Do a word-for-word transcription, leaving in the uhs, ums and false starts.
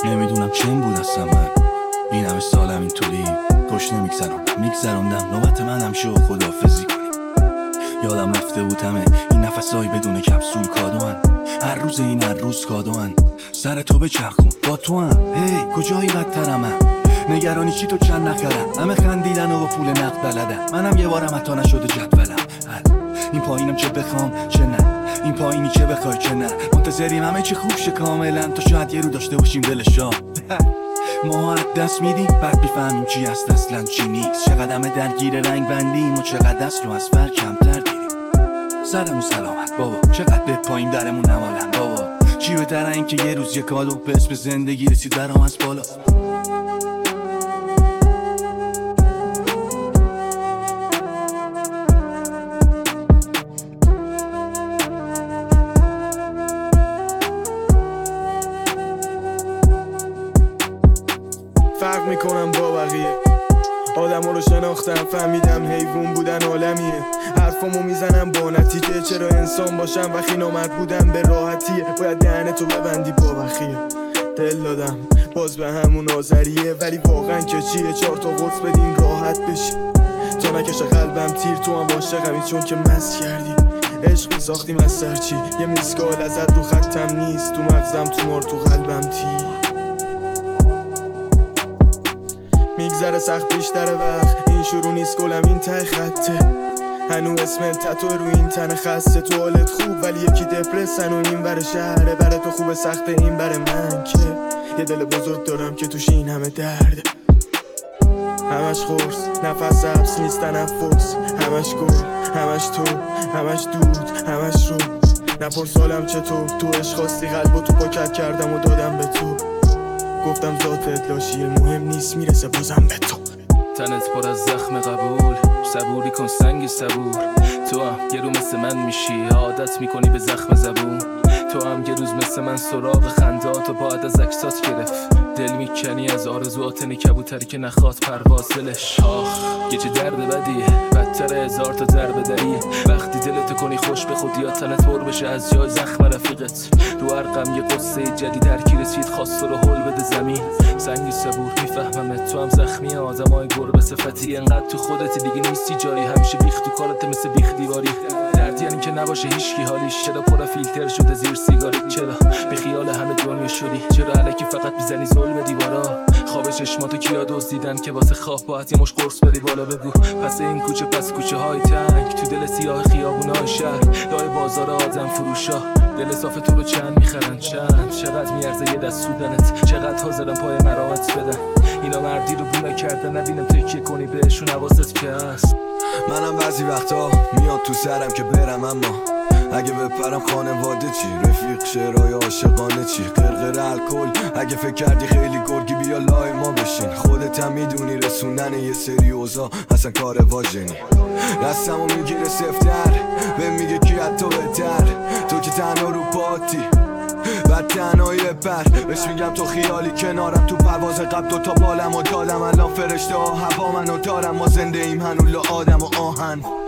نمیدونم چیم بود هستم من این همه سالم اینطوری خوش نمیگذرم میگذراندم نوبت منم شو خداحافظی کنی. یادم رفته بود همه این نفسایی بدون کپسول کادوان، هر روز این هر روز کادوان، سر تو بچرخون با تو هم هی کجایی بدترم من نگرانی چی تو چند نخرم، همه خندیدن و با پول نقد بلدم، منم یه بارم حتی نشده جدولم. این پایینم چه بخوام چه نه، این پایینی چه بخوای چه نه، منتظریم همه چی خوب شه کاملا تا شاید یه رو داشته باشیم دلشا. ما دست میدیم بعد میفهمیم چی هست اصلا چی نیست، چقدر همه درگیر رنگ بندیم و چقدر دست رو از فر کمتر دیدیم. سرمون سلامت بابا، چقدر به پایین درمون نمالن بابا، چی بهتره این که یه روز یه کادو به اسم زندگی رسید برام از بالا. فرق میکنم با بقیه، آدم ها رو شناختم فهمیدم حیوان بودن عالمیه، حرفامو میزنم با نتیجه، چرا انسان باشم وقتی نامرد بودن به راحتیه، باید دهنتو ببندی با بخیه. دل دادم باز به همون آذریه، ولی واقعا که چیه چهار تا قرص بدین راحت بشی تا نکشه قلبم تیر، تو هم عاشقمی چون که مست کردی عشقی ساختیم از سرچی، یه میسکال ازت رو خطم نیست، تو مغزم تو مار تو قلبم تیر. میگذره سخت بیشتر وقت این شروع نیست گلم این ته خطه، هنو اسم تتو رو این تن خسته، تو حالت خوب ولی یکی دپرسن و این بر شهره، بره تو خوب سخته این بر من که یه دل بزرگ دارم که توش این همه درده، همش خورس نفس حبس نیست تنفس، همش گل همش تو همش دود همش رو، نپرس حالم چطور، تو عشق خواستی قلبو تو پاکت کردم و دادم به تو، گفتم ذاتت لاشیه مهم نیست میرسه بازم به تو. تنت پر از زخم قبول، صبوری کن سنگی صبور، تو هم یه رو مثل من میشی عادت میکنی به زخم زبون، تو هم یه روز مثل من سراغ خندات و باید از عکسات گرفت، دل میکنی از آرزوات کبوتری که نخواد پرواز دلش. آخ یه چه درد بدیه بدتر هزار تا درب دریه، وقتی دلتو کنی خوش به خودی یا تنت پر بشه از جای زخم رفیقت، رو هر غم یه قصه جدید هر کی رسید خواست رو حل بده زمین، سنگی صبور میفهممت تو هم زخمی آدمای گربه صفتی، انقدر تو خودت دیگه نیستی جایی، همیشه بیخ تو کارت مثل بیخ دیواری، درد یعنی که نباشه هیچکی حالیش، چرا پر فیلتر شده زیر سیگاری، چرا به خیال همه دنیا شدی، چرا الکی فقط میزنی زل به دیوارا، خواب چشماتو کیا دزدیدن که واسه خواب باید یه مش قرص بدی بالا بگو، پس این کوچه پس کوچه های تنگ تو دل سیاه خیابونای شهر، لای بازار آدم فروشا، دل صاف تو رو چند میخرن چند، چقدر میارزه یه دست سودنت، چقدر حاضرن پای مرامت بدن، اینا مردی رو بونه کردن نبینم تکیه کنی بهشون حواست که هست. منم بعضی وقتا میاد تو سرم که برم، اما اگه بپرم خانواده چی، رفیق شعرهای عاشقانه چی، قرقر الکل اگه فکر کردی خیلی گرگی بیا لای ما بشین، خودت هم میدونی رسوندن یه سری اوضاع اصلا کار واژنی، دستمو میگیره سفتر به میگه کی حتی بهتر، تو که تنها رو پاتی بعد تنهایی بپر، بهش میگم تو خیالی کنارم، تو پرواز قبل دوتا بالم و دادم، الان فرشته ها هوا منو دارم، ما زنده ایم هنوز آدم و آهن.